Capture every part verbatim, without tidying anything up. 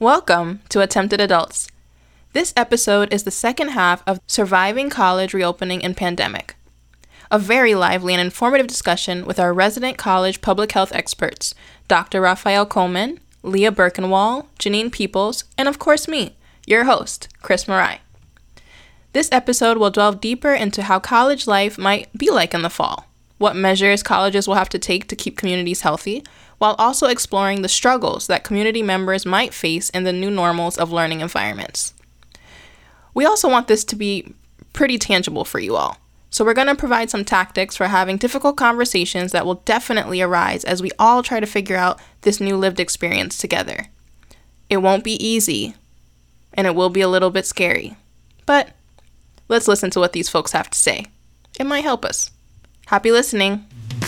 Welcome to Attempted Adults. This episode is the second half of Surviving College Reopening and Pandemic, a very lively and informative discussion with our resident college public health experts, Doctor Raphael Coleman, Leah Birkenwall, Janine Peoples, and of course me, your host, Chris Marai. This episode will delve deeper into how college life might be like in the fall, what measures colleges will have to take to keep communities healthy, while also exploring the struggles that community members might face in the new normals of learning environments. We also want this to be pretty tangible for you all, so we're going to provide some tactics for having difficult conversations that will definitely arise as we all try to figure out this new lived experience together. It won't be easy, and it will be a little bit scary, but let's listen to what these folks have to say. It might help us. Happy listening.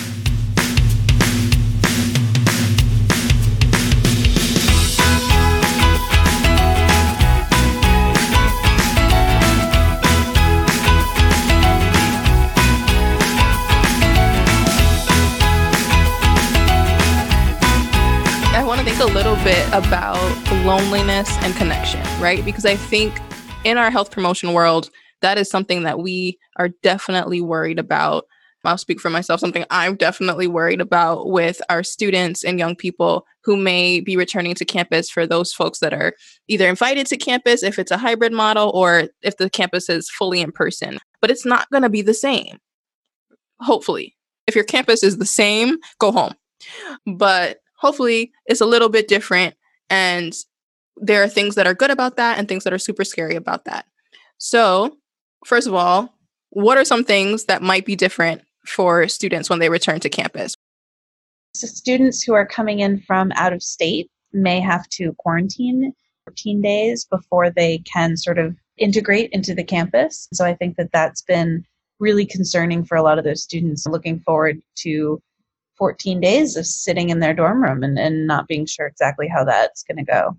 A little bit about loneliness and connection, right? Because I think in our health promotion world, that is something that we are definitely worried about. I'll speak for myself, something I'm definitely worried about with our students and young people who may be returning to campus, for those folks that are either invited to campus, if it's a hybrid model, or if the campus is fully in person. But it's not going to be the same, hopefully. If your campus is the same, go home. But hopefully it's a little bit different, and there are things that are good about that and things that are super scary about that. So first of all, what are some things that might be different for students when they return to campus? So students who are coming in from out of state may have to quarantine fourteen days before they can sort of integrate into the campus. So I think that that's been really concerning for a lot of those students, looking forward to fourteen days of sitting in their dorm room and, and not being sure exactly how that's going to go.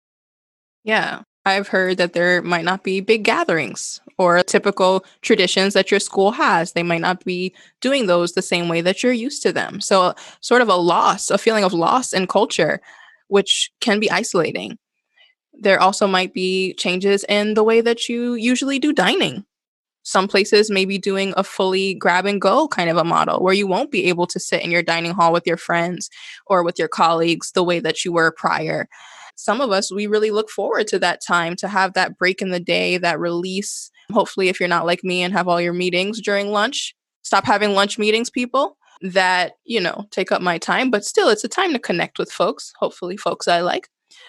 Yeah, I've heard that there might not be big gatherings or typical traditions that your school has. They might not be doing those the same way that you're used to them. So sort of a loss, a feeling of loss in culture, which can be isolating. There also might be changes in the way that you usually do dining. Some places may be doing a fully grab and go kind of a model where you won't be able to sit in your dining hall with your friends or with your colleagues the way that you were prior. Some of us, we really look forward to that time, to have that break in the day, that release. Hopefully, if you're not like me and have all your meetings during lunch, stop having lunch meetings, people that, you know, take up my time. But still, it's a time to connect with folks, hopefully folks I like.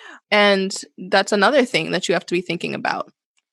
And that's another thing that you have to be thinking about.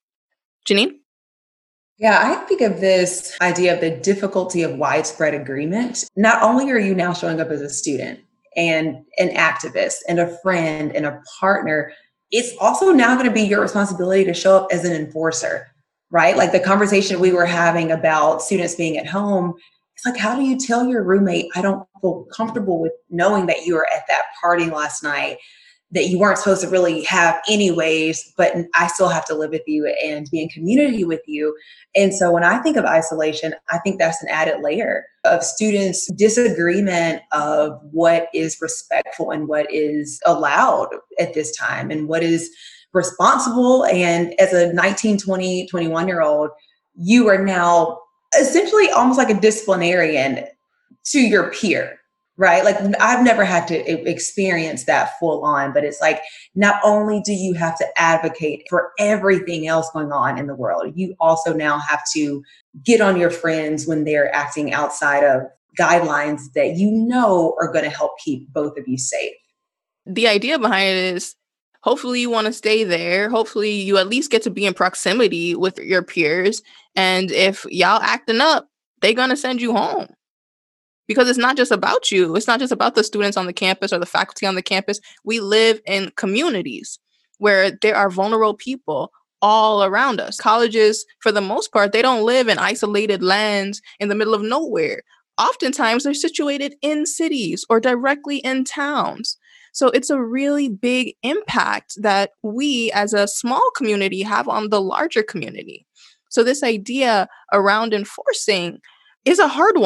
Janine? Yeah, I think of this idea of the difficulty of widespread agreement. Not only are you now showing up as a student and an activist and a friend and a partner, it's also now going to be your responsibility to show up as an enforcer, right? Like the conversation we were having about students being at home, it's like, how do you tell your roommate, I don't feel comfortable with knowing that you were at that party last night that you weren't supposed to really have anyways, but I still have to live with you and be in community with you. And so when I think of isolation, I think that's an added layer of students' disagreement of what is respectful and what is allowed at this time and what is responsible. And as a nineteen, twenty, twenty-one year old, you are now essentially almost like a disciplinarian to your peer. Right? Like I've never had to experience that full on, but it's like, not only do you have to advocate for everything else going on in the world, you also now have to get on your friends when they're acting outside of guidelines that you know are going to help keep both of you safe. The idea behind it is hopefully you want to stay there. Hopefully you at least get to be in proximity with your peers. And if y'all acting up, they're going to send you home. Because it's not just about you. It's not just about the students on the campus or the faculty on the campus. We live in communities where there are vulnerable people all around us. Colleges, for the most part, they don't live in isolated lands in the middle of nowhere. Oftentimes, they're situated in cities or directly in towns. So it's a really big impact that we as a small community have on the larger community. So this idea around enforcing is a hard one.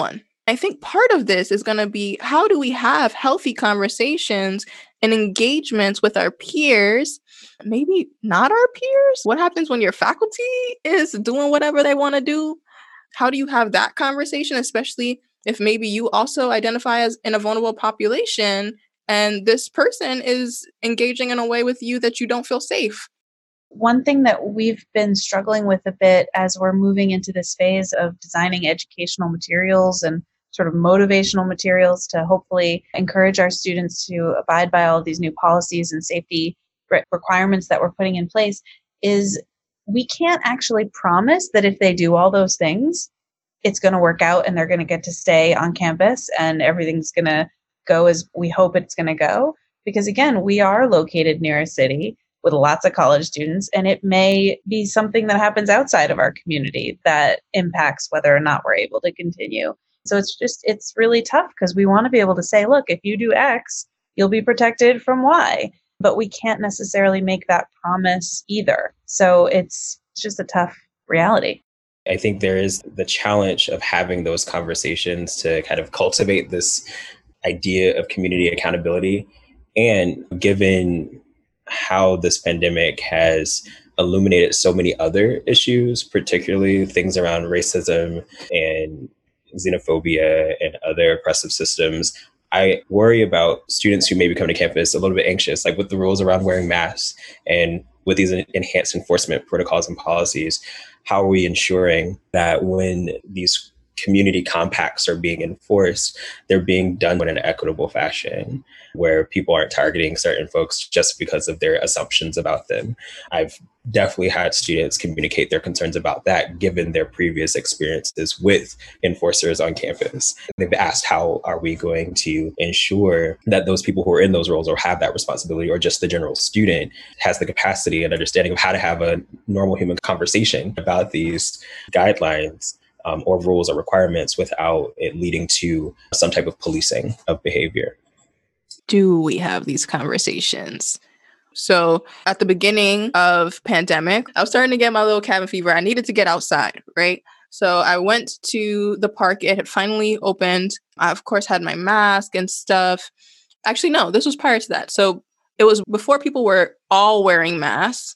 I think part of this is going to be, how do we have healthy conversations and engagements with our peers? Maybe not our peers. What happens when your faculty is doing whatever they want to do? How do you have that conversation, especially if maybe you also identify as in a vulnerable population and this person is engaging in a way with you that you don't feel safe? One thing that we've been struggling with a bit as we're moving into this phase of designing educational materials and sort of motivational materials to hopefully encourage our students to abide by all of these new policies and safety re- requirements that we're putting in place is we can't actually promise that if they do all those things, it's going to work out and they're going to get to stay on campus and everything's going to go as we hope it's going to go. Because again, we are located near a city with lots of college students, and it may be something that happens outside of our community that impacts whether or not we're able to continue. So it's just, it's really tough because we want to be able to say, look, if you do X, you'll be protected from Y, but we can't necessarily make that promise either. So it's just a tough reality. I think there is the challenge of having those conversations to kind of cultivate this idea of community accountability. And given how this pandemic has illuminated so many other issues, particularly things around racism and xenophobia and other oppressive systems, I worry about students who maybe come to campus a little bit anxious, like with the rules around wearing masks and with these enhanced enforcement protocols and policies. How are we ensuring that when these community compacts are being enforced, they're being done in an equitable fashion where people aren't targeting certain folks just because of their assumptions about them? I've definitely had students communicate their concerns about that given their previous experiences with enforcers on campus. They've asked, how are we going to ensure that those people who are in those roles or have that responsibility, or just the general student, has the capacity and understanding of how to have a normal human conversation about these guidelines um, or rules or requirements without it leading to some type of policing of behavior? Do we have these conversations? So at the beginning of pandemic, I was starting to get my little cabin fever. I needed to get outside, right? So I went to the park. It had finally opened. I, of course, had my mask and stuff. Actually, no, this was prior to that. So it was before people were all wearing masks.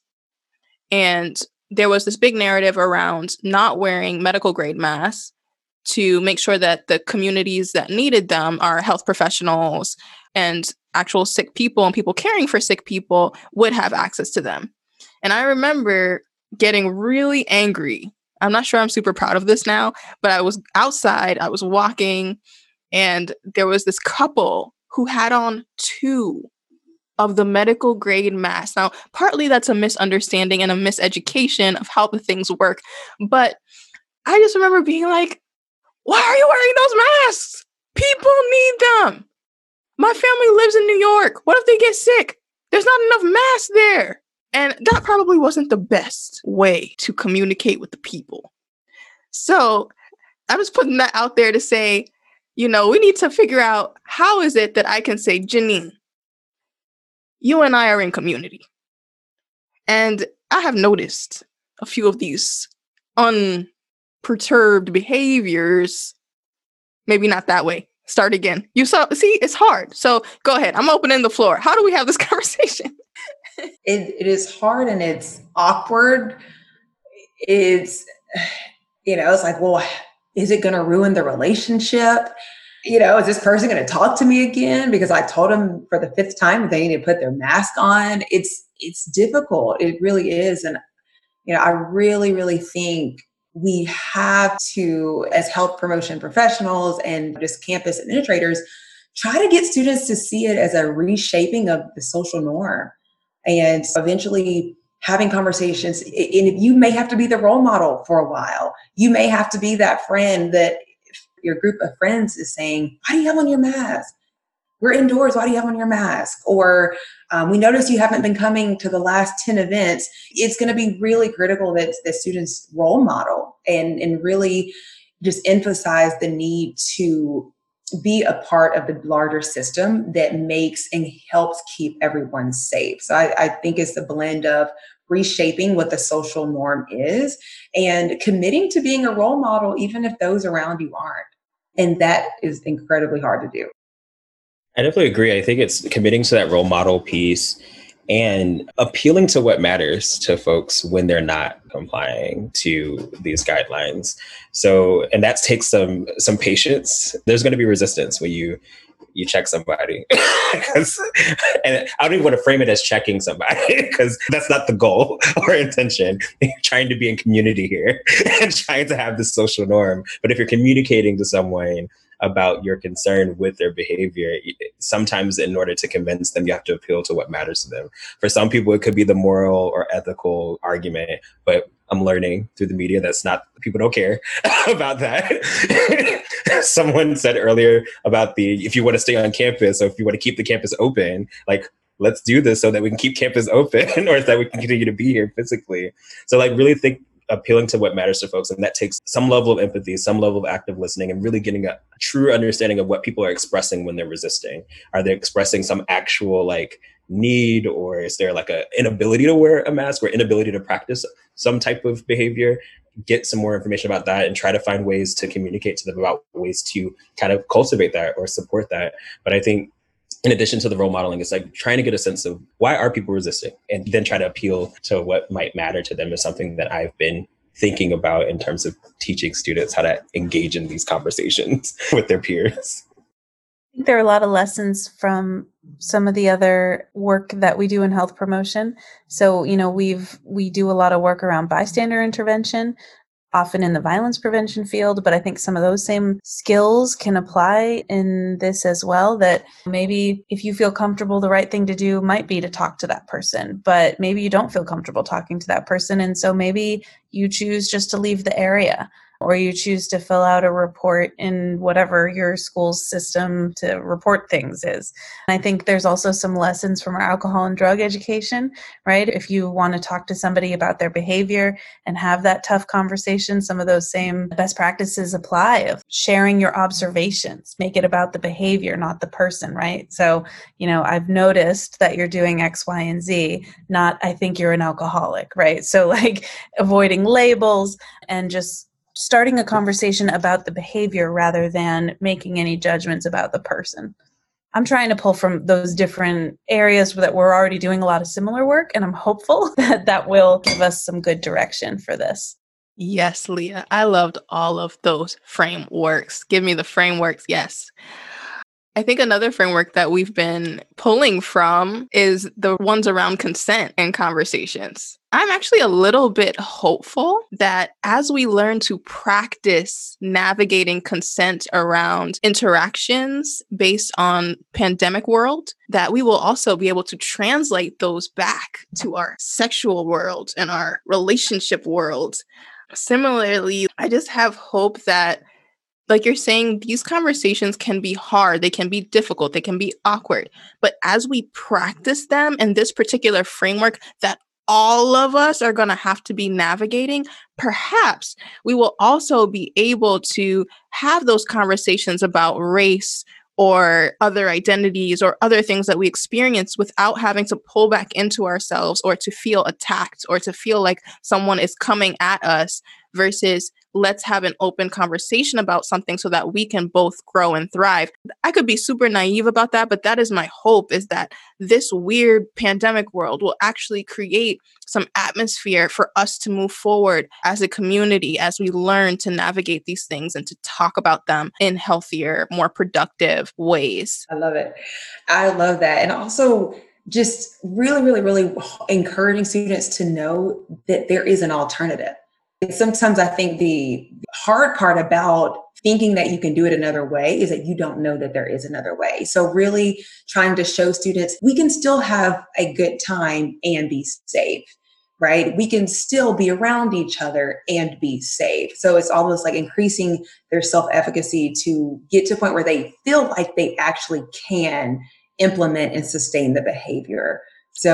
And there was this big narrative around not wearing medical grade masks to make sure that the communities that needed them, are health professionals and actual sick people and people caring for sick people, would have access to them. And I remember getting really angry. I'm not sure I'm super proud of this now, but I was outside, I was walking, and there was this couple who had on two of the medical grade masks. Now, partly that's a misunderstanding and a miseducation of how the things work. But I just remember being like, why are you wearing those masks? People need them. My family lives in New York. What if they get sick? There's not enough masks there. And that probably wasn't the best way to communicate with the people. So I'm just putting that out there to say, you know, we need to figure out, how is it that I can say, Janine, you and I are in community. And I have noticed a few of these unperturbed behaviors. Maybe not that way. Start again. You saw, see, it's hard. So go ahead. I'm opening the floor. How do we have this conversation? it, it is hard and it's awkward. It's, you know, it's like, well, is it going to ruin the relationship? You know, is this person going to talk to me again because I told them for the fifth time they need to put their mask on? It's, it's difficult. It really is. And, you know, I really, really think we have to, as health promotion professionals and just campus administrators, try to get students to see it as a reshaping of the social norm and eventually having conversations. And if you may have to be the role model for a while, you may have to be that friend that your group of friends is saying, why do you have on your mask? We're indoors. Why do you have on your mask? Or um, we notice you haven't been coming to the last ten events. It's going to be really critical that the students role model and, and really just emphasize the need to be a part of the larger system that makes and helps keep everyone safe. So I, I think it's the blend of reshaping what the social norm is and committing to being a role model, even if those around you aren't. And that is incredibly hard to do. I definitely agree. I think it's committing to that role model piece and appealing to what matters to folks when they're not complying to these guidelines. So, and that takes some some patience. There's going to be resistance when you you check somebody. And I don't even want to frame it as checking somebody because that's not the goal or intention. You're trying to be in community here and trying to have this social norm. But if you're communicating to someone about your concern with their behavior, sometimes in order to convince them, you have to appeal to what matters to them. For some people, it could be the moral or ethical argument, but I'm learning through the media that's not, people don't care about that. Someone said earlier about the, if you want to stay on campus or if you want to keep the campus open, like, let's do this so that we can keep campus open or that we can continue to be here physically. So like really think, appealing to what matters to folks. And that takes some level of empathy, some level of active listening, and really getting a true understanding of what people are expressing when they're resisting. Are they expressing some actual like need, or is there like a inability to wear a mask or inability to practice some type of behavior? Get some more information about that and try to find ways to communicate to them about ways to kind of cultivate that or support that. But I think in addition to the role modeling, it's like trying to get a sense of why are people resisting, and then try to appeal to what might matter to them is something that I've been thinking about in terms of teaching students how to engage in these conversations with their peers. I think there are a lot of lessons from some of the other work that we do in health promotion. So, you know, we've we do a lot of work around bystander intervention, often in the violence prevention field, but I think some of those same skills can apply in this as well, that maybe if you feel comfortable, the right thing to do might be to talk to that person, but maybe you don't feel comfortable talking to that person. And so maybe you choose just to leave the area, or you choose to fill out a report in whatever your school's system to report things is. And I think there's also some lessons from our alcohol and drug education, right? If you want to talk to somebody about their behavior and have that tough conversation, some of those same best practices apply of sharing your observations, make it about the behavior, not the person, right? So, you know, I've noticed that you're doing X, Y, and Z, not I think you're an alcoholic, right? So like avoiding labels and just starting a conversation about the behavior rather than making any judgments about the person. I'm trying to pull from those different areas that we're already doing a lot of similar work, and I'm hopeful that that will give us some good direction for this. Yes, Leah. I loved all of those frameworks. Give me the frameworks. Yes. I think another framework that we've been pulling from is the ones around consent and conversations. I'm actually a little bit hopeful that as we learn to practice navigating consent around interactions based on pandemic world, that we will also be able to translate those back to our sexual world and our relationship world. Similarly, I just have hope that, like you're saying, these conversations can be hard, they can be difficult, they can be awkward. But as we practice them in this particular framework that all of us are going to have to be navigating, perhaps we will also be able to have those conversations about race or other identities or other things that we experience without having to pull back into ourselves or to feel attacked or to feel like someone is coming at us, versus let's have an open conversation about something so that we can both grow and thrive. I could be super naive about that, but that is my hope, is that this weird pandemic world will actually create some atmosphere for us to move forward as a community as we learn to navigate these things and to talk about them in healthier, more productive ways. I love it. I love that. And also just really, really, really encouraging students to know that there is an alternative. And sometimes I think the hard part about thinking that you can do it another way is that you don't know that there is another way. So really trying to show students we can still have a good time and be safe, right? We can still be around each other and be safe. So it's almost like increasing their self-efficacy to get to a point where they feel like they actually can implement and sustain the behavior.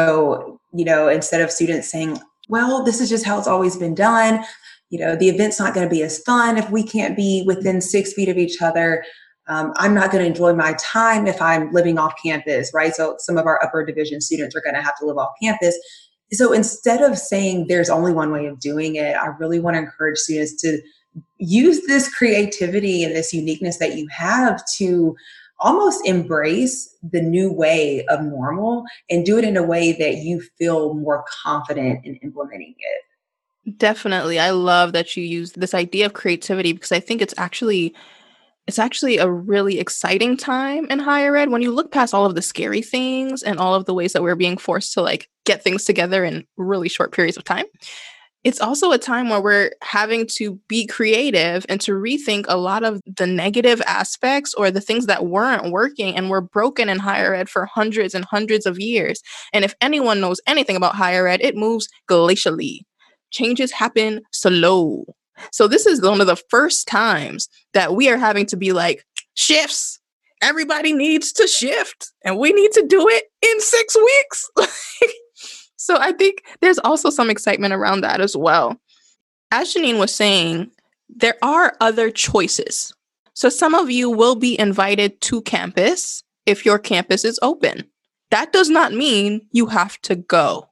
So, you know, instead of students saying, well, this is just how it's always been done. You know, the event's not going to be as fun if we can't be within six feet of each other. Um, I'm not going to enjoy my time if I'm living off campus, right? So some of our upper division students are going to have to live off campus. So instead of saying there's only one way of doing it, I really want to encourage students to use this creativity and this uniqueness that you have to almost embrace the new way of normal and do it in a way that you feel more confident in implementing it. Definitely. I love that you use this idea of creativity because I think it's actually it's actually a really exciting time in higher ed when you look past all of the scary things and all of the ways that we're being forced to like get things together in really short periods of time. It's also a time where we're having to be creative and to rethink a lot of the negative aspects or the things that weren't working and were broken in higher ed for hundreds and hundreds of years. And if anyone knows anything about higher ed, it moves glacially. Changes happen slow. So this is one of the first times that we are having to be like, shifts. Everybody needs to shift and we need to do it in six weeks. So I think there's also some excitement around that as well. As Janine was saying, there are other choices. So some of you will be invited to campus if your campus is open. That does not mean you have to go.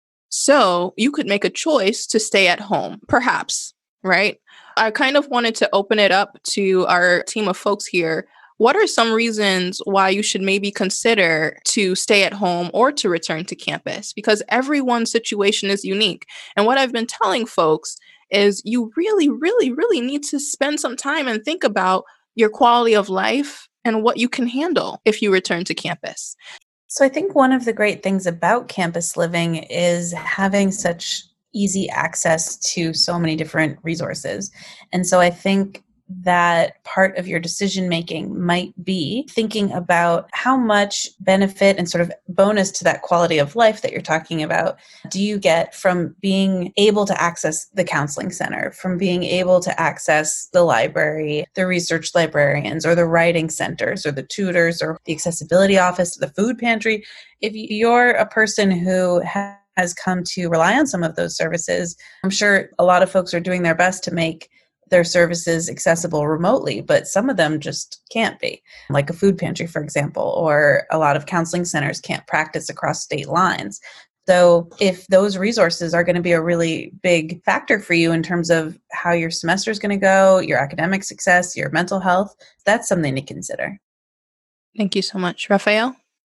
So you could make a choice to stay at home, perhaps, right? I kind of wanted to open it up to our team of folks here. What are some reasons why you should maybe consider to stay at home or to return to campus? Because everyone's situation is unique. And what I've been telling folks is you really, really, really need to spend some time and think about your quality of life and what you can handle if you return to campus. So I think one of the great things about campus living is having such easy access to so many different resources. And so I think that part of your decision making might be thinking about how much benefit and sort of bonus to that quality of life that you're talking about do you get from being able to access the counseling center, from being able to access the library, the research librarians, or the writing centers, or the tutors, or the accessibility office, the food pantry. If you're a person who has has come to rely on some of those services, I'm sure a lot of folks are doing their best to make their services accessible remotely, but some of them just can't be, like a food pantry, for example, or a lot of counseling centers can't practice across state lines. So if those resources are going to be a really big factor for you in terms of how your semester is going to go, your academic success, your mental health, that's something to consider. Thank you so much. Raphael?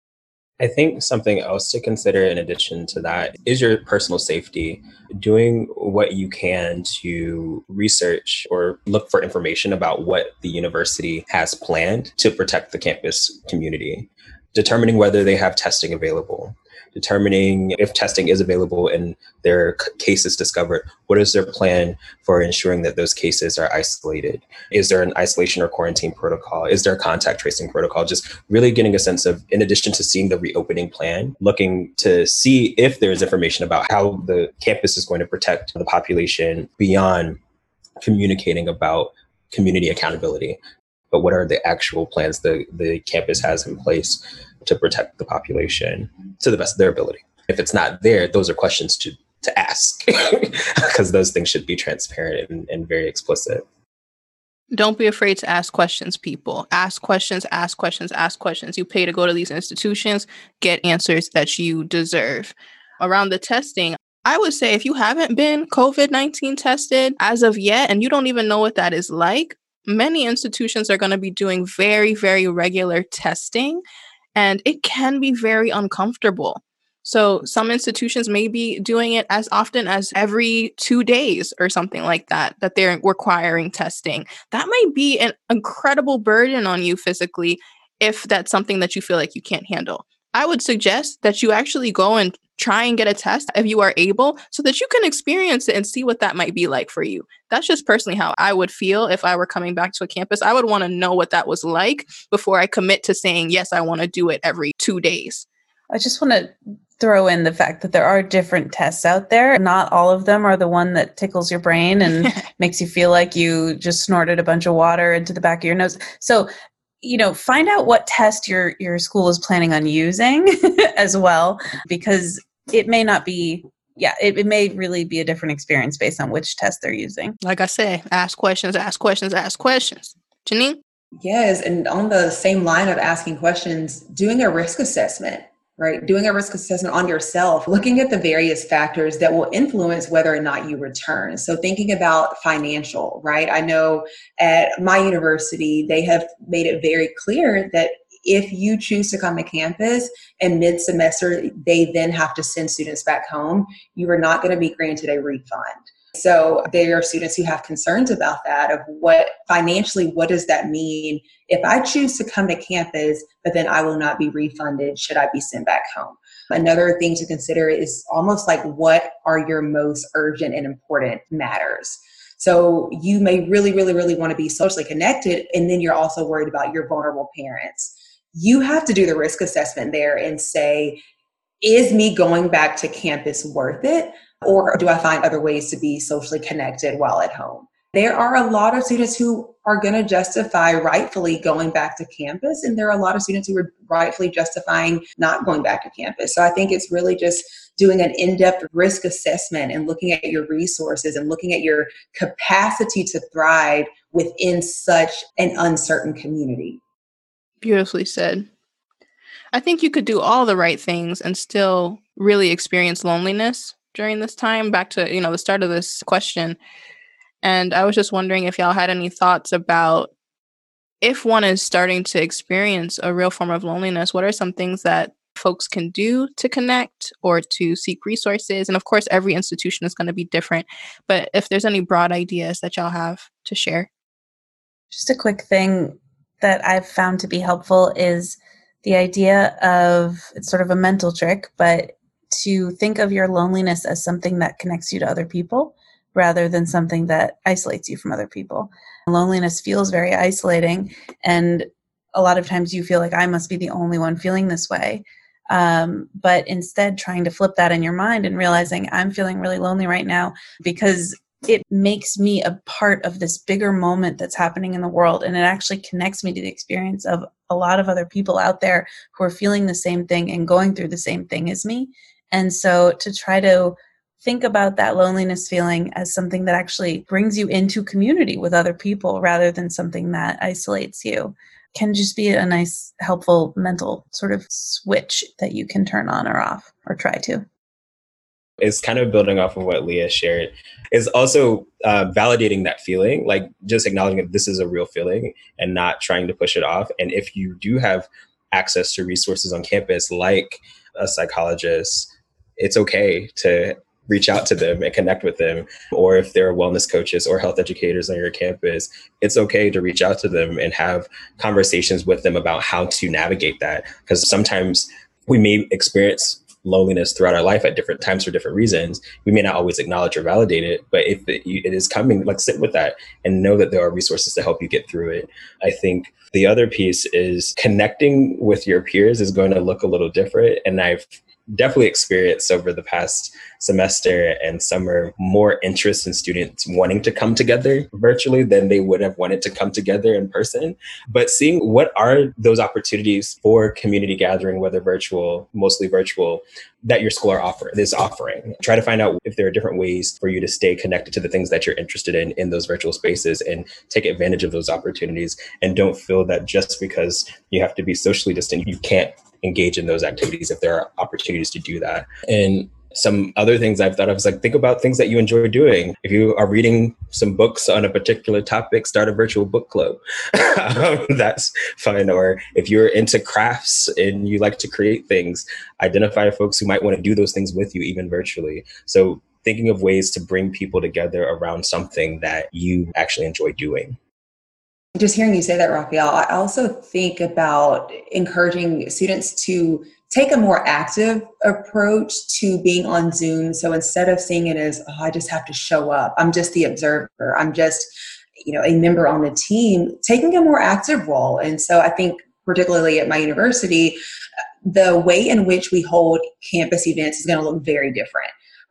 I think something else to consider in addition to that is your personal safety. Doing what you can to research or look for information about what the university has planned to protect the campus community. Determining whether they have testing available. Determining if testing is available and there are cases discovered, what is their plan for ensuring that those cases are isolated? Is there an isolation or quarantine protocol? Is there a contact tracing protocol? Just really getting a sense of, in addition to seeing the reopening plan, looking to see if there's information about how the campus is going to protect the population beyond communicating about community accountability. But what are the actual plans the, the campus has in place to protect the population to the best of their ability? If it's not there, those are questions to, to ask because those things should be transparent and, and very explicit. Don't be afraid to ask questions, people. Ask questions, ask questions, ask questions. You pay to go to these institutions, get answers that you deserve. Around the testing, I would say if you haven't been COVID nineteen tested as of yet, and you don't even know what that is like, many institutions are going to be doing very, very regular testing, and it can be very uncomfortable. So some institutions may be doing it as often as every two days or something like that, that they're requiring testing. That might be an incredible burden on you physically if that's something that you feel like you can't handle. I would suggest that you actually go and try and get a test if you are able so that you can experience it and see what that might be like for you. That's just personally how I would feel if I were coming back to a campus. I would want to know what that was like before I commit to saying, yes, I want to do it every two days. I just want to throw in the fact that there are different tests out there. Not all of them are the one that tickles your brain and makes you feel like you just snorted a bunch of water into the back of your nose. So, you know, find out what test your, your school is planning on using as well, because it may not be, yeah, it, it may really be a different experience based on which test they're using. Like I say, ask questions, ask questions, ask questions. Janine? Yes, and on the same line of asking questions, doing a risk assessment. right? Doing a risk assessment on yourself, looking at the various factors that will influence whether or not you return. So thinking about financial, right? I know at my university, they have made it very clear that if you choose to come to campus and mid-semester, they then have to send students back home, you are not going to be granted a refund. So there are students who have concerns about that, of what financially, what does that mean if I choose to come to campus, but then I will not be refunded should I be sent back home? Another thing to consider is almost like, what are your most urgent and important matters? So you may really, really, really want to be socially connected, and then you're also worried about your vulnerable parents. You have to do the risk assessment there and say, is me going back to campus worth it? Or do I find other ways to be socially connected while at home? There are a lot of students who are going to justify rightfully going back to campus, and there are a lot of students who are rightfully justifying not going back to campus. So I think it's really just doing an in-depth risk assessment and looking at your resources and looking at your capacity to thrive within such an uncertain community. Beautifully said. I think you could do all the right things and still really experience loneliness during this time. Back to, you know, the start of this question. And I was just wondering if y'all had any thoughts about, if one is starting to experience a real form of loneliness, what are some things that folks can do to connect or to seek resources? And of course, every institution is going to be different, but if there's any broad ideas that y'all have to share. Just a quick thing that I've found to be helpful is the idea of, it's sort of a mental trick, but to think of your loneliness as something that connects you to other people rather than something that isolates you from other people. Loneliness feels very isolating, and a lot of times you feel like I must be the only one feeling this way. Um, but instead trying to flip that in your mind and realizing I'm feeling really lonely right now because it makes me a part of this bigger moment that's happening in the world. And it actually connects me to the experience of a lot of other people out there who are feeling the same thing and going through the same thing as me. And so to try to think about that loneliness feeling as something that actually brings you into community with other people rather than something that isolates you can just be a nice, helpful mental sort of switch that you can turn on or off or try to. It's kind of building off of what Leah shared. Is also uh, validating that feeling, like just acknowledging that this is a real feeling and not trying to push it off. And if you do have access to resources on campus, like a psychologist, it's okay to reach out to them and connect with them. Or if there are wellness coaches or health educators on your campus, it's okay to reach out to them and have conversations with them about how to navigate that. Because sometimes we may experience loneliness throughout our life at different times for different reasons. We may not always acknowledge or validate it, but if it, it is coming, like sit with that and know that there are resources to help you get through it. I think the other piece is connecting with your peers is going to look a little different. And I've definitely experienced over the past semester and summer more interest in students wanting to come together virtually than they would have wanted to come together in person. But seeing what are those opportunities for community gathering, whether virtual, mostly virtual, that your school are offer, is offering. Try to find out if there are different ways for you to stay connected to the things that you're interested in in those virtual spaces and take advantage of those opportunities. And don't feel that just because you have to be socially distant, you can't engage in those activities if there are opportunities to do that. And some other things I've thought of is like, think about things that you enjoy doing. If you are reading some books on a particular topic, start a virtual book club. um, that's fine. Or if you're into crafts and you like to create things, identify folks who might want to do those things with you, even virtually. So thinking of ways to bring people together around something that you actually enjoy doing. Just hearing you say that, Raphael, I also think about encouraging students to take a more active approach to being on Zoom. So instead of seeing it as, oh, I just have to show up, I'm just the observer, I'm just, you know, a member on the team, taking a more active role. And so I think particularly at my university, the way in which we hold campus events is going to look very different.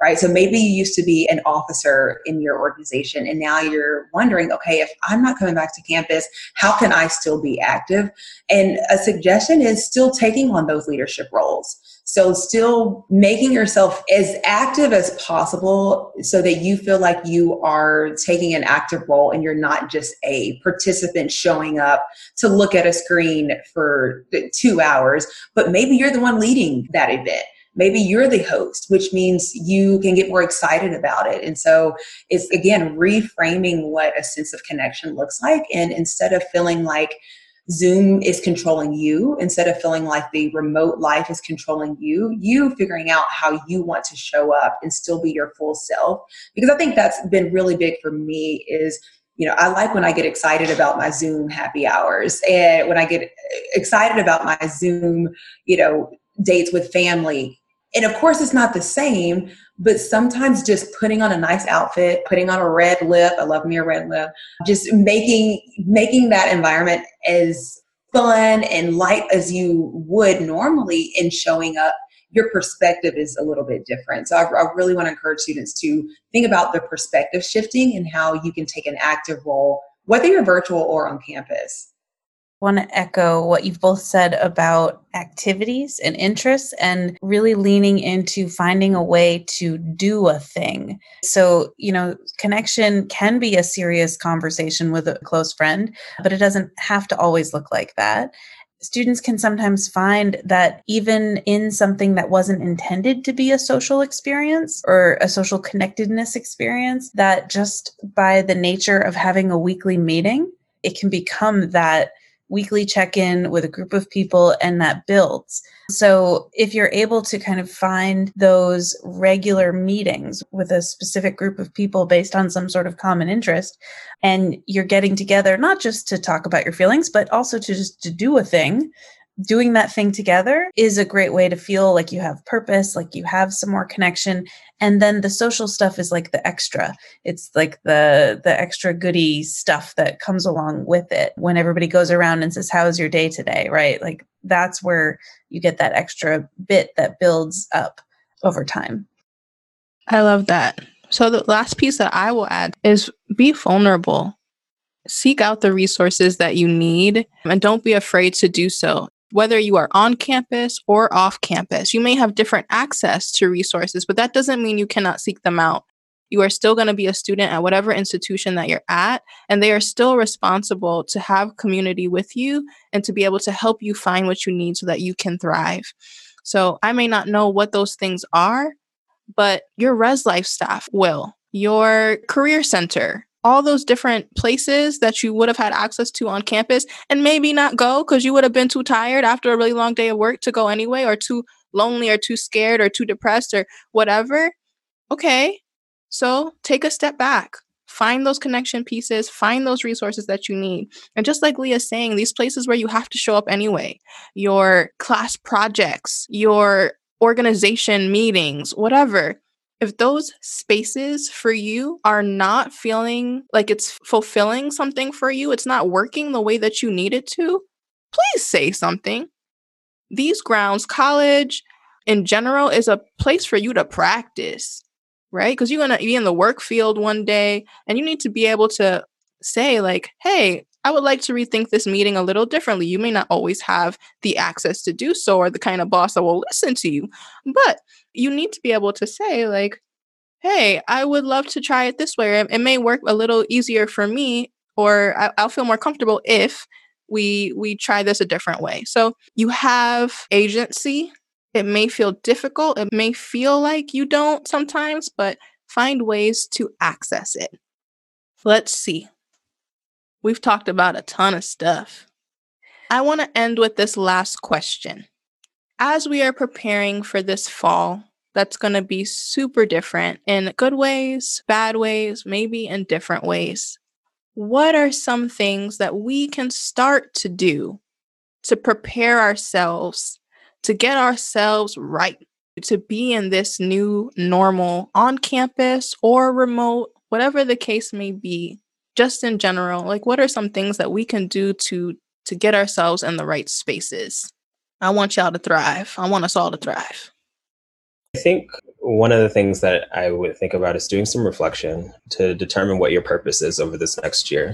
right? So maybe you used to be an officer in your organization and now you're wondering, okay, if I'm not coming back to campus, how can I still be active? And a suggestion is still taking on those leadership roles. So still making yourself as active as possible so that you feel like you are taking an active role and you're not just a participant showing up to look at a screen for two hours, but maybe you're the one leading that event. Maybe you're the host, which means you can get more excited about it. And so it's, again, reframing what a sense of connection looks like. And instead of feeling like Zoom is controlling you, instead of feeling like the remote life is controlling you, you figuring out how you want to show up and still be your full self. Because I think that's been really big for me is, you know, I like when I get excited about my Zoom happy hours and when I get excited about my Zoom, you know, dates with family. And of course, it's not the same, but sometimes just putting on a nice outfit, putting on a red lip, I love me a red lip, just making making that environment as fun and light as you would normally in showing up, your perspective is a little bit different. So I, I really want to encourage students to think about the perspective shifting and how you can take an active role, whether you're virtual or on campus. I want to echo what you've both said about activities and interests and really leaning into finding a way to do a thing. So, you know, connection can be a serious conversation with a close friend, but it doesn't have to always look like that. Students can sometimes find that even in something that wasn't intended to be a social experience or a social connectedness experience, that just by the nature of having a weekly meeting, it can become that weekly check-in with a group of people, and that builds. So if you're able to kind of find those regular meetings with a specific group of people based on some sort of common interest, and you're getting together, not just to talk about your feelings, but also to just to do a thing, doing that thing together is a great way to feel like you have purpose, like you have some more connection. And then the social stuff is like the extra. It's like the the extra goody stuff that comes along with it. When everybody goes around and says, "How was your day today?" Right? Like that's where you get that extra bit that builds up over time. I love that. So the last piece that I will add is be vulnerable. Seek out the resources that you need and don't be afraid to do so. Whether you are on campus or off campus, you may have different access to resources, but that doesn't mean you cannot seek them out. You are still going to be a student at whatever institution that you're at, and they are still responsible to have community with you and to be able to help you find what you need so that you can thrive. So I may not know what those things are, but your Res Life staff will, your career center, all those different places that you would have had access to on campus and maybe not go because you would have been too tired after a really long day of work to go anyway, or too lonely or too scared or too depressed or whatever. Okay, so take a step back. Find those connection pieces, find those resources that you need. And just like Leah's saying, these places where you have to show up anyway, your class projects, your organization meetings, whatever. If those spaces for you are not feeling like it's fulfilling something for you, it's not working the way that you need it to, please say something. These grounds, college in general, is a place for you to practice, right? Because you're going to be in the work field one day and you need to be able to say like, hey, I would like to rethink this meeting a little differently. You may not always have the access to do so or the kind of boss that will listen to you, but you need to be able to say like, hey, I would love to try it this way. It may work a little easier for me, or I- I'll feel more comfortable if we we try this a different way. So you have agency. It may feel difficult. It may feel like you don't sometimes, but find ways to access it. Let's see. We've talked about a ton of stuff. I want to end with this last question. As we are preparing for this fall, that's going to be super different in good ways, bad ways, maybe in different ways. What are some things that we can start to do to prepare ourselves, to get ourselves right, to be in this new normal on campus or remote, whatever the case may be, just in general? Like, what are some things that we can do to, to get ourselves in the right spaces? I want y'all to thrive. I want us all to thrive. I think one of the things that I would think about is doing some reflection to determine what your purpose is over this next year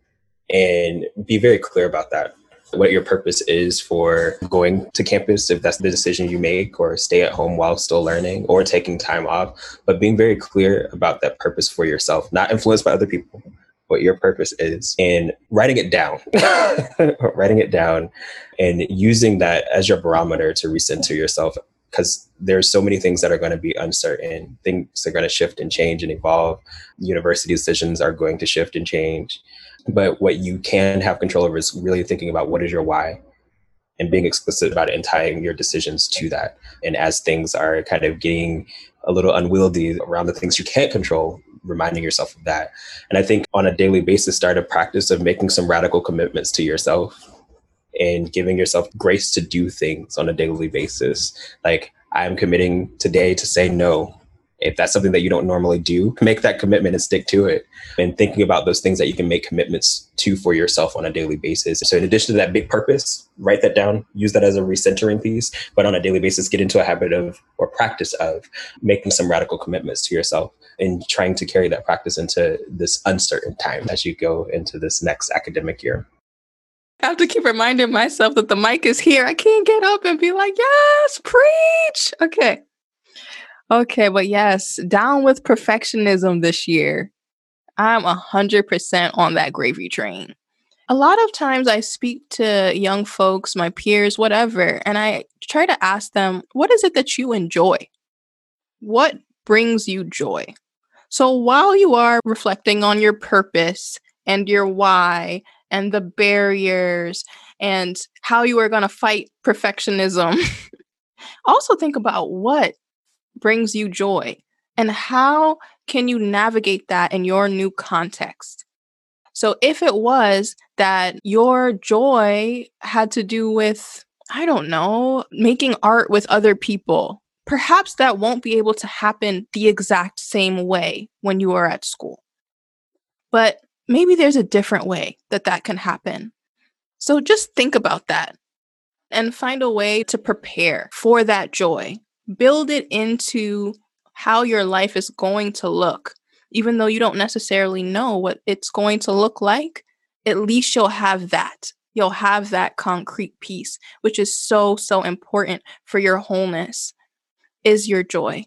and be very clear about that. What your purpose is for going to campus, if that's the decision you make, or stay at home while still learning or taking time off, but being very clear about that purpose for yourself, not influenced by other people, what your purpose is, and writing it down, writing it down and using that as your barometer to recenter yourself. Because there's so many things that are going to be uncertain. Things are going to shift and change and evolve. University decisions are going to shift and change. But what you can have control over is really thinking about what is your why and being explicit about it and tying your decisions to that. And as things are kind of getting a little unwieldy around the things you can't control, reminding yourself of that. And I think on a daily basis, start a practice of making some radical commitments to yourself and giving yourself grace to do things on a daily basis. Like, I'm committing today to say no. If that's something that you don't normally do, make that commitment and stick to it. And thinking about those things that you can make commitments to for yourself on a daily basis. So in addition to that big purpose, write that down, use that as a recentering piece, but on a daily basis, get into a habit of or practice of making some radical commitments to yourself and trying to carry that practice into this uncertain time as you go into this next academic year. I have to keep reminding myself that the mic is here. I can't get up and be like, yes, preach. Okay. Okay, but yes, down with perfectionism this year. I'm one hundred percent on that gravy train. A lot of times I speak to young folks, my peers, whatever, and I try to ask them, what is it that you enjoy? What brings you joy? So while you are reflecting on your purpose and your why and the barriers and how you are going to fight perfectionism, also think about what brings you joy and how can you navigate that in your new context. So if it was that your joy had to do with, I don't know, making art with other people, perhaps that won't be able to happen the exact same way when you are at school. But maybe there's a different way that that can happen. So just think about that and find a way to prepare for that joy. Build it into how your life is going to look. Even though you don't necessarily know what it's going to look like, at least you'll have that. You'll have that concrete piece, which is so, so important for your wholeness, is your joy.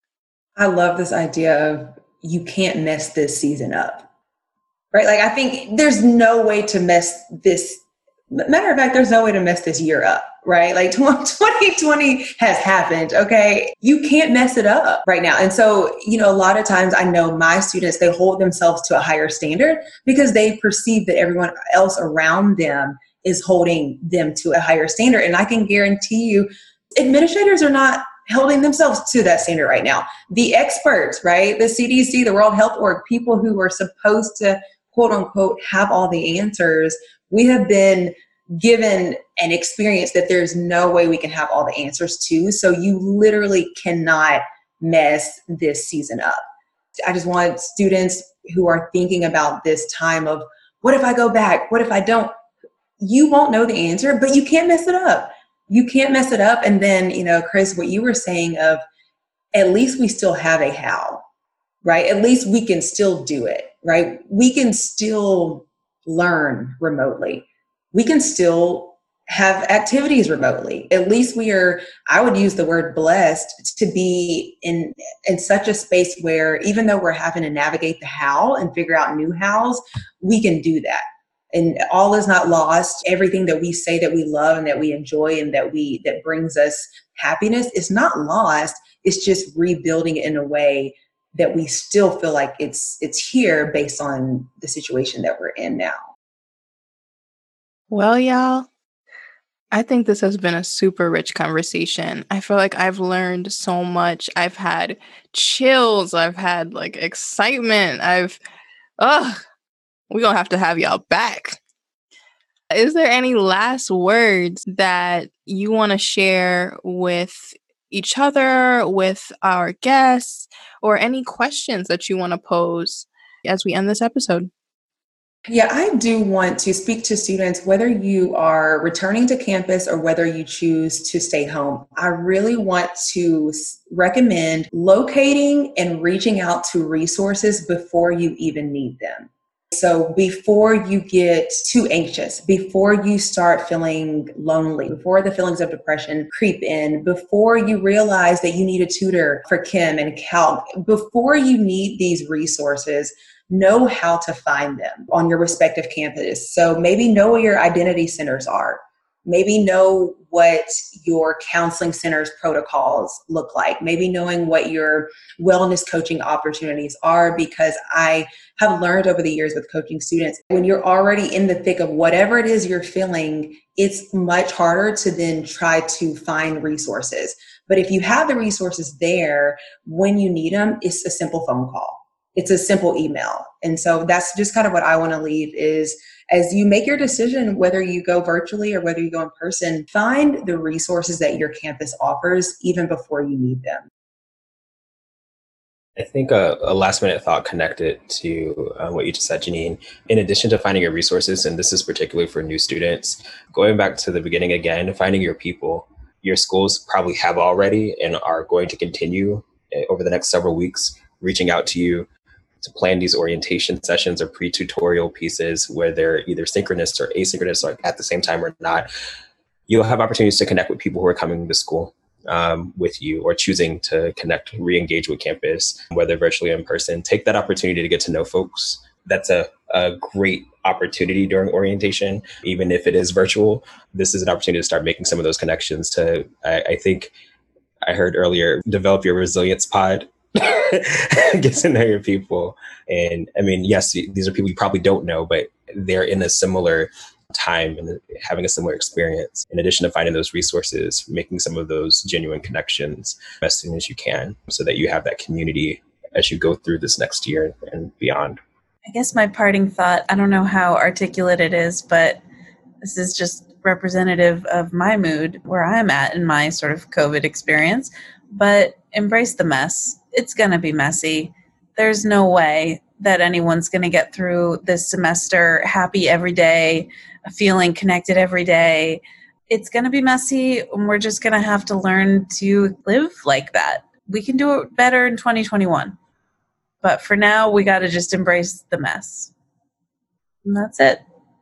I love this idea of you can't mess this season up, right? Like, I think there's no way to mess this. Matter of fact, there's no way to mess this year up, right? Like twenty twenty has happened, okay? You can't mess it up right now. And so, you know, a lot of times I know my students, they hold themselves to a higher standard because they perceive that everyone else around them is holding them to a higher standard. And I can guarantee you, administrators are not holding themselves to that standard right now. The experts, right? The C D C, the World Health Org, people who are supposed to, quote unquote, have all the answers, we have been given an experience that there's no way we can have all the answers to. So you literally cannot mess this season up. I just want students who are thinking about this time of, what if I go back? What if I don't? You won't know the answer, but you can't mess it up. You can't mess it up. And then, you know, Chris, what you were saying of, at least we still have a how, right? At least we can still do it, right? We can still learn remotely. We can still have activities remotely. At least we are, I would use the word blessed to be in, in such a space where even though we're having to navigate the how and figure out new hows, we can do that. And all is not lost. Everything that we say that we love and that we enjoy and that we, that brings us happiness is not lost. It's just rebuilding it in a way that we still feel like it's, it's here based on the situation that we're in now. Well, y'all, I think this has been a super rich conversation. I feel like I've learned so much. I've had chills. I've had like excitement. I've, ugh, we're going to have to have y'all back. Is there any last words that you want to share with each other, with our guests, or any questions that you want to pose as we end this episode? Yeah, I do want to speak to students, whether you are returning to campus or whether you choose to stay home. I really want to recommend locating and reaching out to resources before you even need them. So before you get too anxious, before you start feeling lonely, before the feelings of depression creep in, before you realize that you need a tutor for chem and calc, before you need these resources, know how to find them on your respective campus. So maybe know what your identity centers are. Maybe know what your counseling center's protocols look like. Maybe knowing what your wellness coaching opportunities are, because I have learned over the years with coaching students, when you're already in the thick of whatever it is you're feeling, it's much harder to then try to find resources. But if you have the resources there, when you need them, it's a simple phone call. It's a simple email. And so that's just kind of what I want to leave is, as you make your decision, whether you go virtually or whether you go in person, find the resources that your campus offers even before you need them. I think a, a last minute thought connected to uh, what you just said, Janine, in addition to finding your resources, and this is particularly for new students, going back to the beginning again, finding your people. Your schools probably have already and are going to continue over the next several weeks, reaching out to you to plan these orientation sessions or pre-tutorial pieces where they're either synchronous or asynchronous or at the same time or not. You'll have opportunities to connect with people who are coming to school um, with you or choosing to connect, re-engage with campus, whether virtually or in person. Take that opportunity to get to know folks. That's a, a great opportunity during orientation, even if it is virtual. This is an opportunity to start making some of those connections to, I, I think I heard earlier, develop your resilience pod. Get to know your people. And I mean, yes, these are people you probably don't know, but they're in a similar time and having a similar experience. In addition to finding those resources, making some of those genuine connections as soon as you can so that you have that community as you go through this next year and beyond. I guess my parting thought, I don't know how articulate it is, but this is just representative of my mood, where I'm at in my sort of COVID experience, but embrace the mess. It's going to be messy. There's no way that anyone's going to get through this semester happy every day, feeling connected every day. It's going to be messy, and we're just going to have to learn to live like that. We can do it better in twenty twenty-one. But for now, we got to just embrace the mess. And that's it.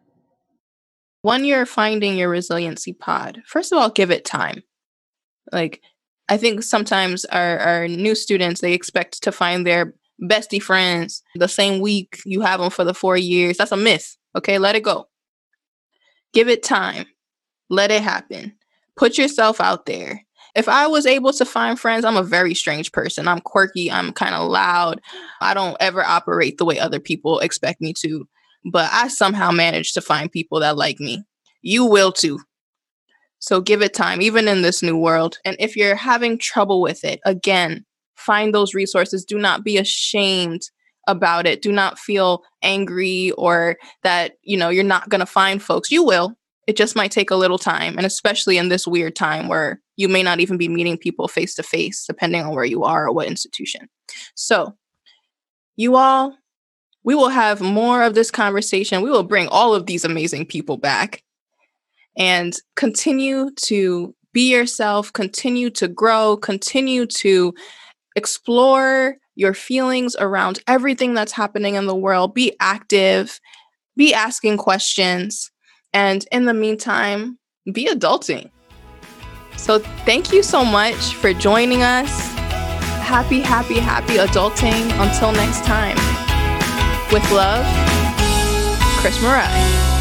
When you're finding your resiliency pod, first of all, give it time. Like, I think sometimes our, our new students, they expect to find their bestie friends the same week you have them for the four years. That's a myth. Okay, let it go. Give it time. Let it happen. Put yourself out there. If I was able to find friends, I'm a very strange person. I'm quirky. I'm kind of loud. I don't ever operate the way other people expect me to. But I somehow managed to find people that like me. You will too. So give it time, even in this new world. And if you're having trouble with it, again, find those resources. Do not be ashamed about it. Do not feel angry or that, you know, you're not going to find folks. You will. It just might take a little time. And especially in this weird time where you may not even be meeting people face to face, depending on where you are or what institution. So you all, we will have more of this conversation. We will bring all of these amazing people back. And continue to be yourself, continue to grow, continue to explore your feelings around everything that's happening in the world. Be active, be asking questions, and in the meantime, be adulting. So thank you so much for joining us. Happy, happy, happy adulting. Until next time. With love, Chris Murray.